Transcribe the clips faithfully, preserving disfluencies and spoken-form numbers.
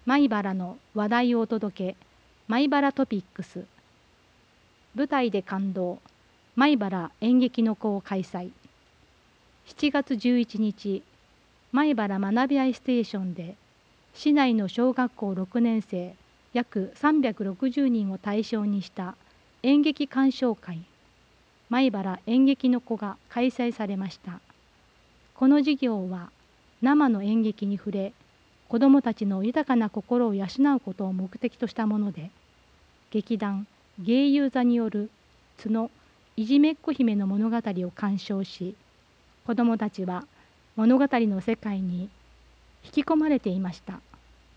米原の話題をお届け、米原トピックス。舞台で感動、米原演劇の子を開催。しちがつじゅういちにち、米原学び合いステーションで、市内の小学校ろくねんせい約さんびゃくろくじゅうにんを対象にした演劇鑑賞会、米原演劇の子が開催されました。この授業は、生の演劇に触れ、子どもたちの豊かな心を養うことを目的としたもので、劇団芸友座による津のいじめっ子姫の物語を鑑賞し、子どもたちは物語の世界に引き込まれていました。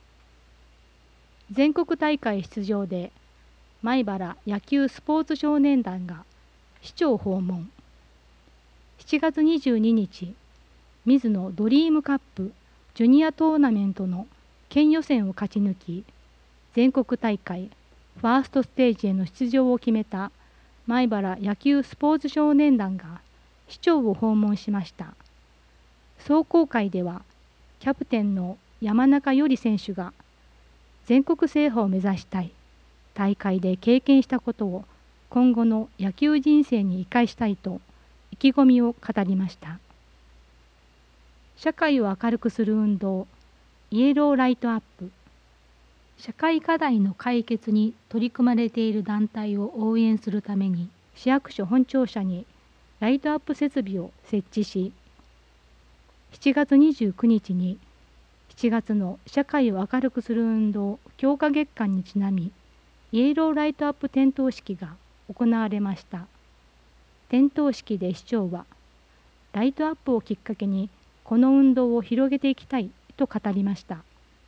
全国大会出場で米原野球スポーツ少年団が市長訪問。しちがつにじゅうににち、水野ドリームカップジュニアトーナメントの県予選を勝ち抜き、全国大会ファーストステージへの出場を決めた米原野球スポーツ少年団が市長を訪問しました。壮行会では、キャプテンの山中依里選手が、全国制覇を目指したい、大会で経験したことを今後の野球人生に生かしたいと意気込みを語りました。社会を明るくする運動、イエローライトアップ。社会課題の解決に取り組まれている団体を応援するために、市役所本庁舎にライトアップ設備を設置し、しちがつにじゅうくにちにしちがつの社会を明るくする運動強化月間にちなみ、イエローライトアップ点灯式が行われました。点灯式で市長は、ライトアップをきっかけにこの運動を広げていきたいと語りました。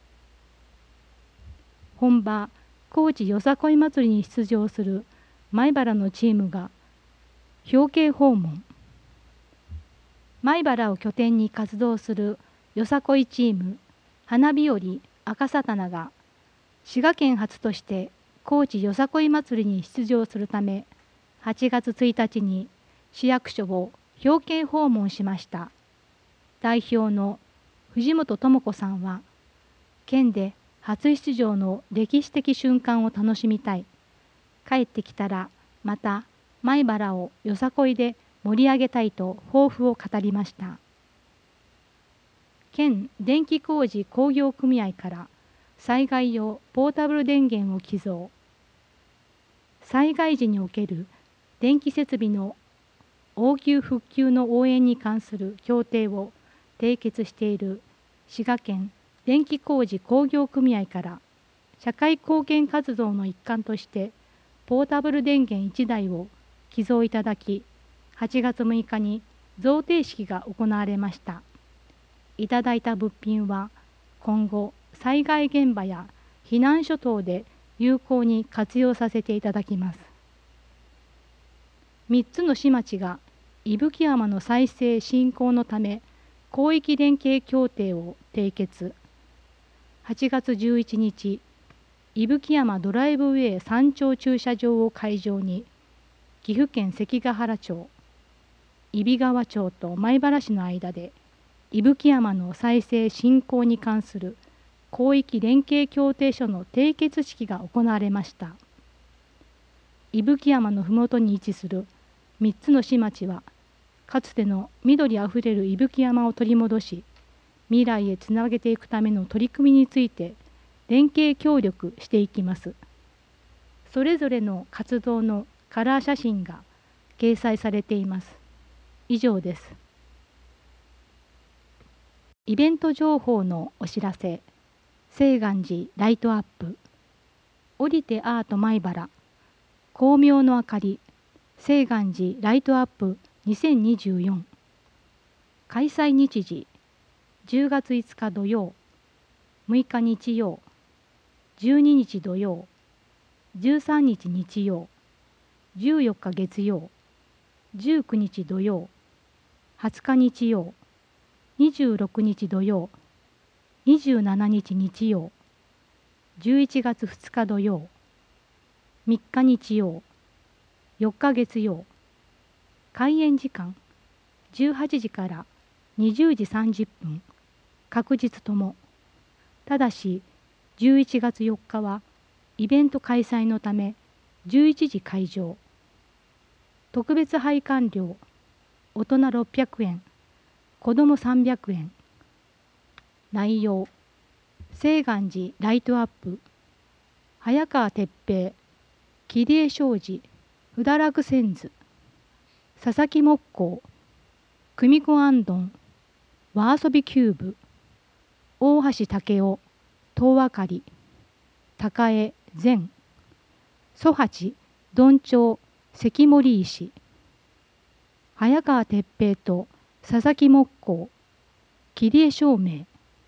本場高知よさこい祭りに出場する米原のチームが表敬訪問。米原を拠点に活動するよさこいチーム花日和赤さたなが滋賀県初として高知よさこい祭りに出場するため、はちがつついたちに市役所を表敬訪問しました。代表の藤本智子さんは、県で初出場の歴史的瞬間を楽しみたい。帰ってきたらまた米原をよさこいで盛り上げたいと抱負を語りました。県電気工事工業組合から災害用ポータブル電源を寄贈。災害時における電気設備の応急復旧の応援に関する協定を締結している滋賀県電気工事工業組合から社会貢献活動の一環としてポータブル電源いちだいを寄贈いただき、はちがつむいかに贈呈式が行われました。いただいた物品は今後災害現場や避難所等で有効に活用させていただきます。みっつの市町が伊吹山の再生振興のため広域連携協定を締結。はちがつじゅういちにち、伊吹山ドライブウェイ山頂駐車場を会場に、岐阜県関ヶ原町、揖斐川町と米原市の間で、伊吹山の再生振興に関する広域連携協定書の締結式が行われました。伊吹山のふもとに位置するみっつの市町は、かつての緑あふれる伊吹山を取り戻し、未来へつなげていくための取り組みについて連携協力していきます。それぞれの活動のカラー写真が掲載されています。以上です。イベント情報のお知らせ。清願寺ライトアップ。降りてアート米原。光明の明かり。清願寺ライトアップにせんにじゅうよん。開催日時。じゅうがついつか土曜。むいか日曜。じゅうににち土曜。じゅうさんにち日曜。じゅうよっか月曜。じゅうくにち土曜。はつか日曜。にじゅうろくにち土曜。にじゅうしちにち日曜。じゅういちがつふつか土曜。みっか日曜。よっか月曜。開演時間じゅうはちじからにじゅうじさんじゅっぷん。確実とも。ただしじゅういちがつよっかはイベント開催のためじゅういちじ開場。特別拝観料大人ろっぴゃくえん、子どもさんびゃくえん。内容、清願寺ライトアップ、早川哲平、桐江正治、不堕落千図、佐々木木工、久美子安頓、和遊びキューブ、大橋武雄、東和狩り、高江善、蘇八、どんちょう、関森石、早川哲平と佐々木木工、桐江照明。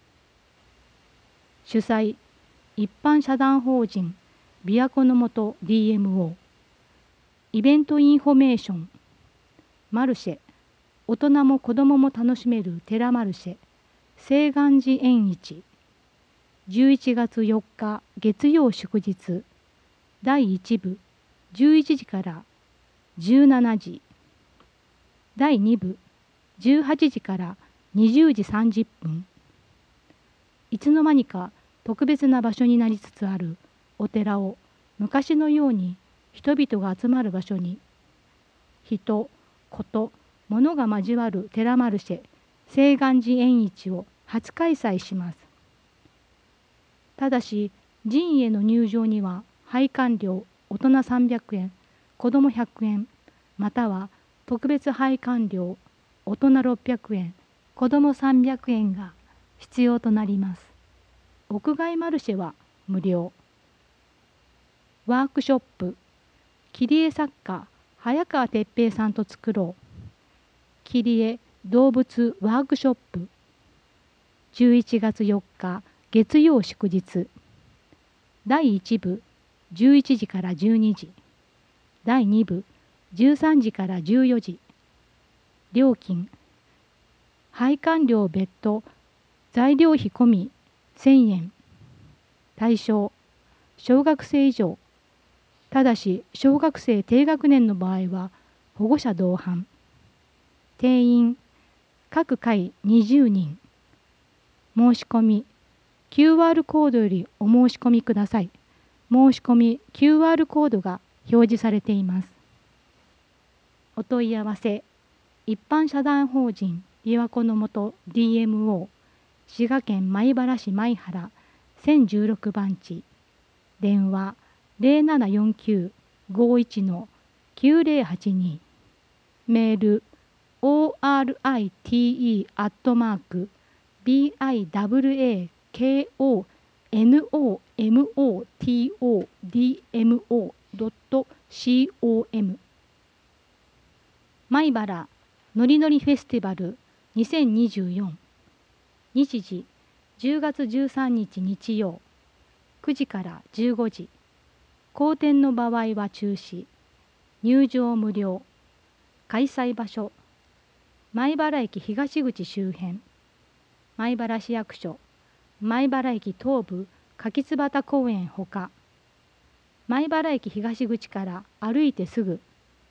主催、一般社団法人琵琶湖の元 ディーエムオー。イベントインフォメーション、マルシェ、大人も子どもも楽しめる寺マルシェ、清願寺縁日。じゅういちがつよっか月曜祝日、だいいち部じゅういちじからじゅうしちじ、だいに部じゅうはちじからにじゅうじさんじゅっぷん。いつの間にか特別な場所になりつつあるお寺を昔のように人々が集まる場所に、人、こと、物が交わる寺マルシェ清願寺縁日を初開催します。ただし寺院への入場には拝観料大人さんびゃくえん、子どもひゃくえん、または特別拝観料大人ろっぴゃくえん、子どもさんびゃくえんが必要となります。屋外マルシェは無料。ワークショップ、切り絵作家早川哲平さんと作ろう切り絵動物ワークショップ。じゅういちがつよっか月曜祝日、だいいち部じゅういちじからじゅうにじ、だいに部じゅうさんじからじゅうよじ。料金、拝観料別途、材料費込みせんえん。対象、小学生以上。ただし小学生低学年の場合は保護者同伴。定員、各回にじゅうにん。申し込み、キューアール コードよりお申し込みください。申し込み キューアール コードが表示されています。お問い合わせ、一般社団法人琵琶湖の元 ディーエムオー 滋賀県米原市米原せんじゅうろくばん地、電話 ゼロななよんきゅう ごいち きゅうゼロはちに、メール オーアールアイティーイー アットマーク ビーアイダブリューエーケーオーエヌオーエムオーティーオーディーエムオードットコム。 米原のりのりフェスティバルにせんにじゅうよん。日時じゅうがつじゅうさんにち日曜くじからじゅうごじ。後転の場合は中止。入場無料。開催場所、米原駅東口周辺、米原市役所、米原駅東部柿津畑公園ほか、米原駅東口から歩いてすぐ。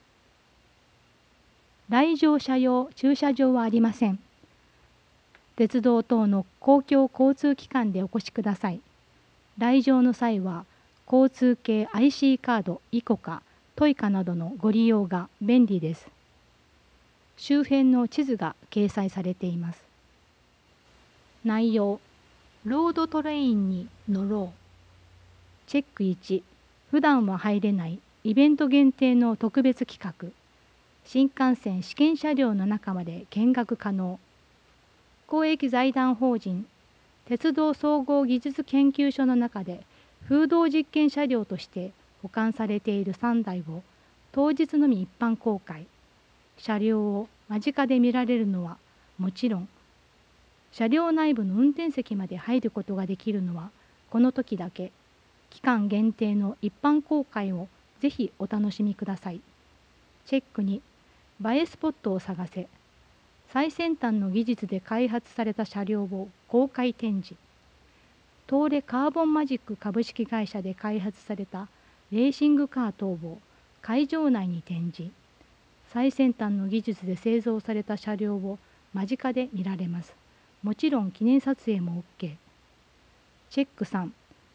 来場者用駐車場はありません。鉄道等の公共交通機関でお越しください。来場の際は交通系 アイシー カードイコカ、トイカなどのご利用が便利です。周辺の地図が掲載されています。内容、ロードトレインに乗ろう。チェックいち、普段は入れないイベント限定の特別企画。新幹線試験車両の中まで見学可能。公益財団法人鉄道総合技術研究所の中で風洞実験車両として保管されているさんだいを当日のみ一般公開。車両を間近で見られるのはもちろん、車両内部の運転席まで入ることができるのはこの時だけ。期間限定の一般公開をぜひお楽しみください。チェックに、映えスポットを探せ。最先端の技術で開発された車両を公開展示。東レカーボンマジック株式会社で開発されたレーシングカー等を会場内に展示。最先端の技術で製造された車両を間近で見られます。もちろん記念撮影も オーケー。チェックさん、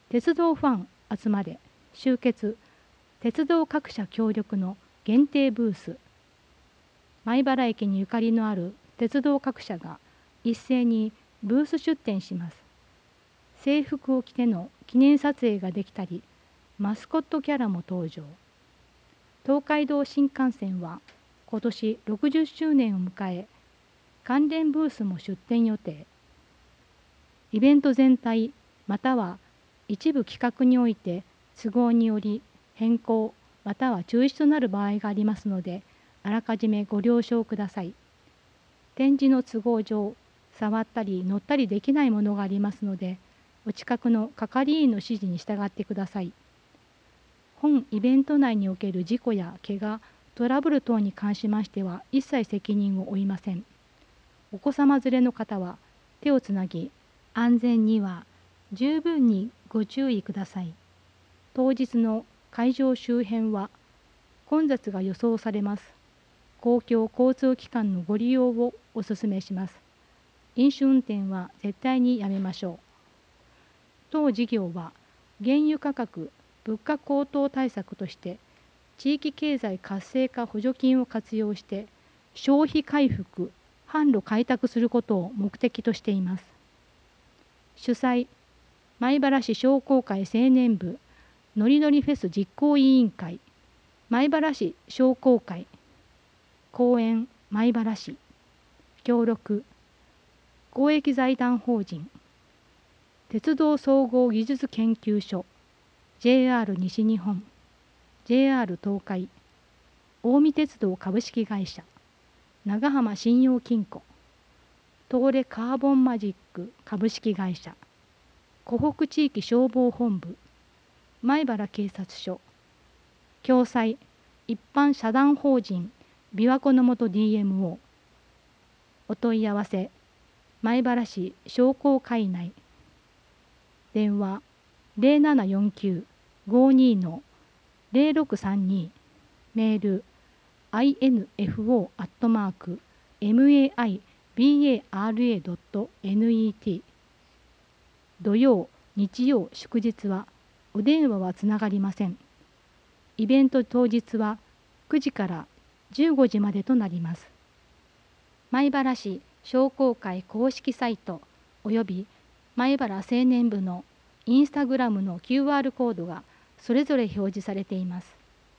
鉄道ファン集まれ集結鉄道各社協力の限定ブース。米原駅にゆかりのある鉄道各社が一斉にブース出展します。制服を着ての記念撮影ができたり、マスコットキャラも登場。東海道新幹線は今年ろくじゅっしゅうねんを迎え、関連ブースも出展予定。イベント全体または一部企画において都合により変更または中止となる場合がありますので、あらかじめご了承ください。展示の都合上、触ったり乗ったりできないものがありますので、お近くの係員の指示に従ってください。本イベント内における事故や怪我、トラブル等に関しましては一切責任を負いません。お子様連れの方は手をつなぎ、安全には十分にご注意ください。当日の会場周辺は混雑が予想されます。公共交通機関のご利用をお勧めします。飲酒運転は絶対にやめましょう。当事業は原油価格・物価高騰対策として地域経済活性化補助金を活用して消費回復・販路開拓することを目的としています。主催、米原市商工会青年部のりのりフェス実行委員会、米原市商工会、公園米原市、協力、公益財団法人、鉄道総合技術研究所、ジェイアール 西日本、ジェイアール 東海、近江鉄道株式会社、長浜信用金庫、東レカーボンマジック株式会社、湖北地域消防本部、米原警察署、共催一般社団法人琵琶湖の元 ディーエムオー、お問い合わせ、米原市商工会内、電話ゼロななよんきゅう ごに のゼロろくさんに、メール アイエヌエフオー アットマーク メイバラ ドットネット。 土曜、日曜、祝日はお電話はつながりません。イベント当日はくじからじゅうごじまでとなります。米原市商工会公式サイトおよび米原青年部のインスタグラムの キューアール コードがそれぞれ表示されています。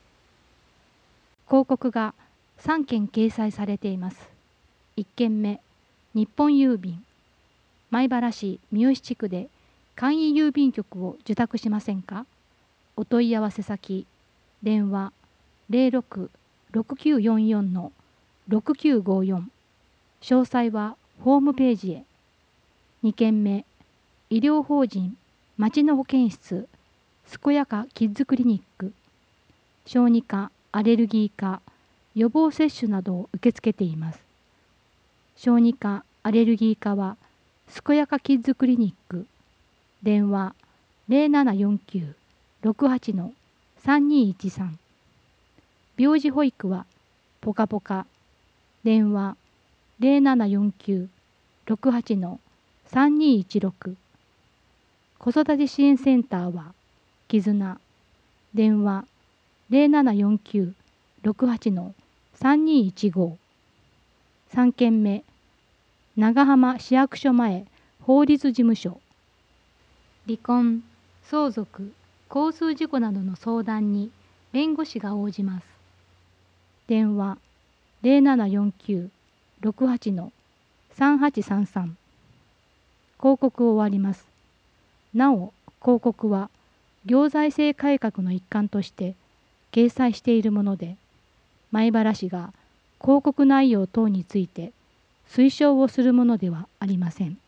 広告がさんけん掲載されています。いっけんめ、日本郵便、米原市三好地区で簡易郵便局を受託しませんか？お問い合わせ先、電話ゼロろく ろくきゅうよんよん のろくきゅうごよん、詳細はホームページへ。にけんめ、医療法人町の保健室健やかキッズクリニック、小児科、アレルギー科、予防接種などを受け付けています。小児科、アレルギー科は健やかキッズクリニック、電話ゼロななよんきゅう ろくはち のさんにいちさん、病児保育はポカポカ、電話ゼロななよんきゅう ろくはち のさんにいちろく、子育て支援センターは絆、電話ゼロななよんきゅう ろくはち のさんにいちご、さんけんめ、長浜市役所前法律事務所、離婚、相続、交通事故などの相談に弁護士が応じます。電話ゼロななよんきゅう ろくはち のさんはちさんさん。広告終わります。なお、広告は行財政改革の一環として掲載しているもので、米原市が広告内容等について推奨をするものではありません。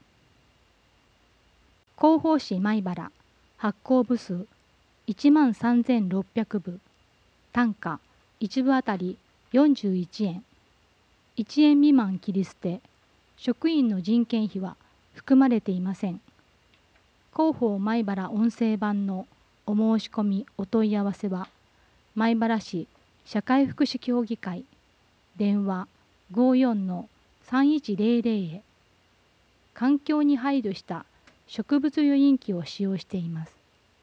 広報誌米原発行部数いちまんさんぜんろっぴゃくぶ、単価いちぶあたりよんじゅういちえん、いちえん未満切り捨て、職員の人件費は含まれていません。広報米原音声版のお申し込みお問い合わせは、米原市社会福祉協議会、電話ごじゅうよんのさんいちゼロゼロへ。環境に配慮した植物油引機を使用しています。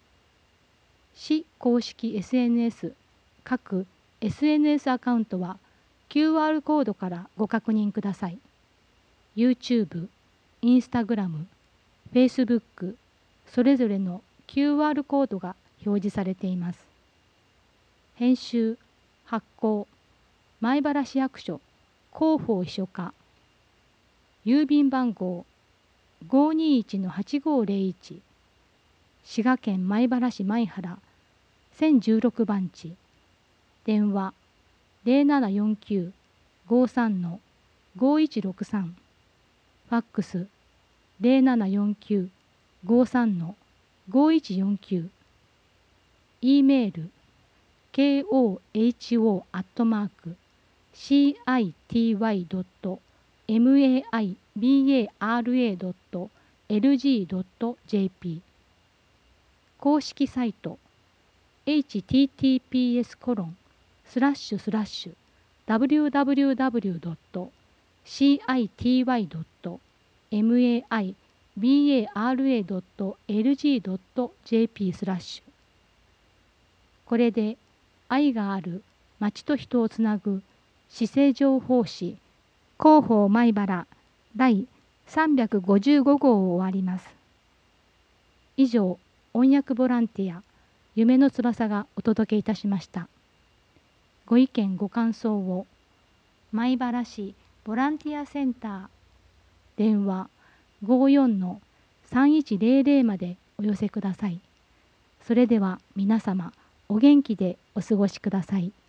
市公式 エスエヌエス 各 エスエヌエス アカウントは キューアール コードからご確認ください。YouTube、Instagram、Facebook、それぞれの キューアール コードが表示されています。編集、発行、米原市役所広報秘書課、郵便番号 ごーにーいちのはちごーぜろいち、滋賀県米原市米原せんじゅうろくばんち、電話 ゼロななよんきゅう ごーさんのごーいちろくさん、ファックス ゼロななよんきゅう ごーさんのごーいちよんきゅう、E メール ケーオーエイチオー アットマーク シーアイティーワイ ドット メイバラ ドット エルジー ドット ジェーピー 公式サイト エイチティーティーピーエス コロンスラッシュスラッシュ ダブリューダブリューダブリュー ドット シーアイティーワイ ドット メイバラ ドット エルジー ドット ジェーピー スラッシュ。これで愛がある町と人をつなぐ市政情報誌広報米原第さんびゃくごじゅうごごうを終わります。以上、音訳ボランティア夢の翼がお届けいたしました。ご意見ご感想を米原市ボランティアセンター電話 ごーよんのさんいちゼロゼロ までお寄せください。それでは皆様お元気でお過ごしください。